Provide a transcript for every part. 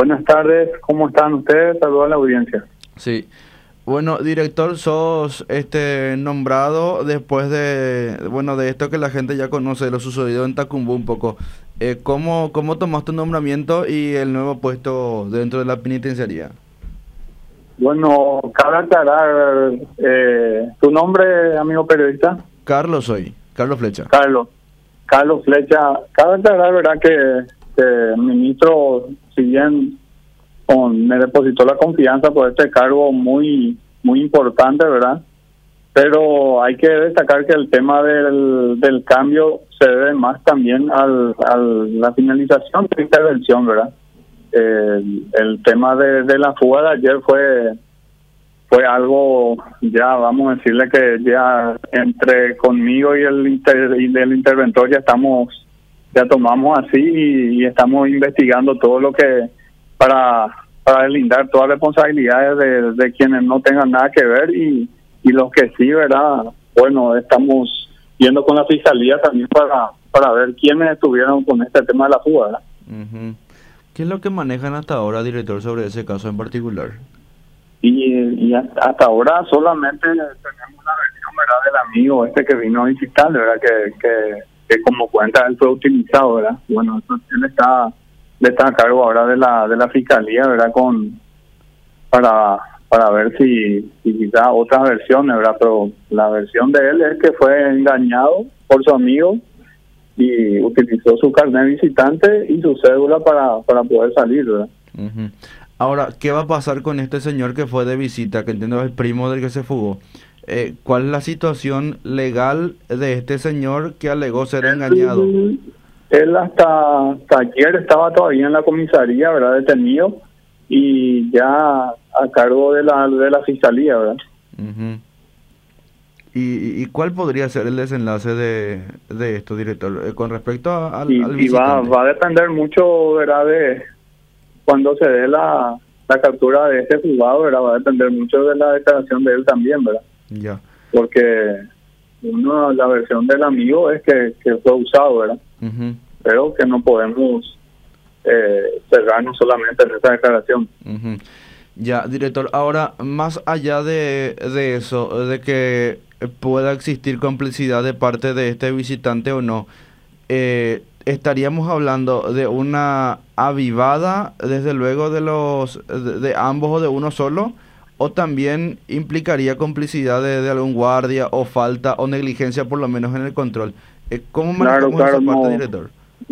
Buenas tardes, ¿cómo están ustedes? Saludos a la audiencia. Sí. Bueno, director, sos nombrado después de esto que la gente ya conoce, lo sucedido en Tacumbú un poco. ¿Cómo tomaste tu nombramiento y el nuevo puesto dentro de la penitenciaría? Bueno, cabe aclarar, ¿tu nombre, amigo periodista? Carlos Flecha. Carlos Flecha. Cabe aclarar, ¿verdad?, que el ministro, si bien me depositó la confianza por este cargo muy importante, ¿verdad? Pero hay que destacar que el tema del cambio se debe más también a la finalización de la intervención, ¿verdad? El tema de la fuga de ayer fue algo, ya vamos a decirle que ya entre conmigo y el interventor ya tomamos así y estamos investigando todo lo que para deslindar todas las responsabilidades de quienes no tengan nada que ver y los que sí, ¿verdad? Bueno, estamos viendo con la fiscalía también para ver quiénes estuvieron con este tema de la fuga, ¿verdad? Uh-huh. ¿Qué es lo que manejan hasta ahora, director, sobre ese caso en particular? Y hasta ahora solamente tenemos la versión, ¿verdad?, del amigo que vino a visitar, ¿verdad?, que como cuenta él fue utilizado, ¿verdad? Bueno, él está a cargo ahora de la fiscalía, ¿verdad?, para ver si da otras versiones, ¿verdad? Pero la versión de él es que fue engañado por su amigo y utilizó su carnet visitante y su cédula para poder salir, ¿verdad? Uh-huh. Ahora, ¿qué va a pasar con este señor que fue de visita, que entiendo es el primo del que se fugó? ¿Cuál es la situación legal de este señor que alegó ser engañado? Él hasta ayer estaba todavía en la comisaría, ¿verdad?, detenido y ya a cargo de la fiscalía, ¿verdad? Uh-huh. ¿Y cuál podría ser el desenlace de esto, director? Con respecto al visitante. Va a depender mucho, ¿verdad?, de cuando se dé la captura de este fugado, ¿verdad? Va a depender mucho de la declaración de él también, ¿verdad? Ya. Porque la versión del amigo es que fue usado, ¿verdad? Uh-huh. Pero que no podemos cerrarnos solamente en esa declaración. Uh-huh. Ya, director, ahora, más allá de eso, de que pueda existir complicidad de parte de este visitante o no, estaríamos hablando de una avivada, desde luego, de ambos o de uno solo, o también implicaría complicidad de algún guardia o falta o negligencia, por lo menos en el control. ¿Cómo manejamos esa parte, director?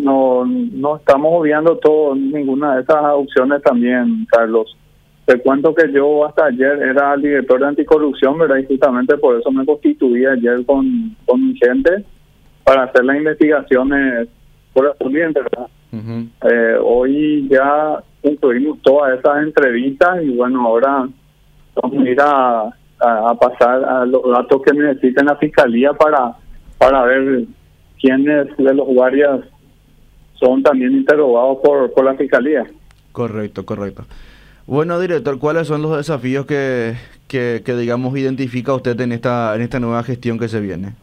No estamos obviando ninguna de esas opciones también, Carlos. Te cuento que yo hasta ayer era el director de anticorrupción, ¿verdad? Y justamente por eso me constituí ayer con mi gente para hacer las investigaciones correspondientes, ¿verdad? Uh-huh. Hoy ya concluimos todas esas entrevistas y bueno, ahora vamos a ir a pasar a los datos que necesita la fiscalía para ver quiénes de los guardias son también interrogados por la fiscalía. Correcto. Bueno, director, ¿cuáles son los desafíos que digamos identifica usted en esta nueva gestión que se viene?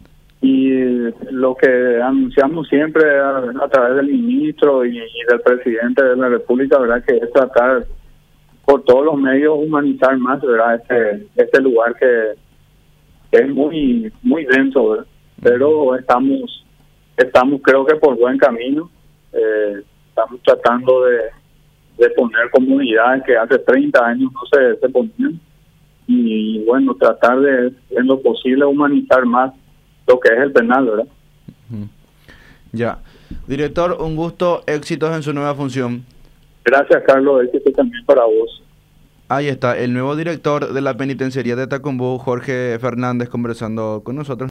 Y lo que anunciamos siempre a través del ministro y del presidente de la República, ¿verdad?, que es tratar por todos los medios humanizar más, ¿verdad?, este lugar que es muy denso, ¿verdad? Pero estamos creo que por buen camino. Estamos tratando de poner comunidades que hace 30 años no se ponían y bueno, tratar de en lo posible humanizar más lo que es el penal, ¿verdad? Ya. Director, un gusto, éxitos en su nueva función. Gracias, Carlos, éxito también para vos. Ahí está, el nuevo director de la penitenciaría de Tacumbú, Jorge Fernández, conversando con nosotros.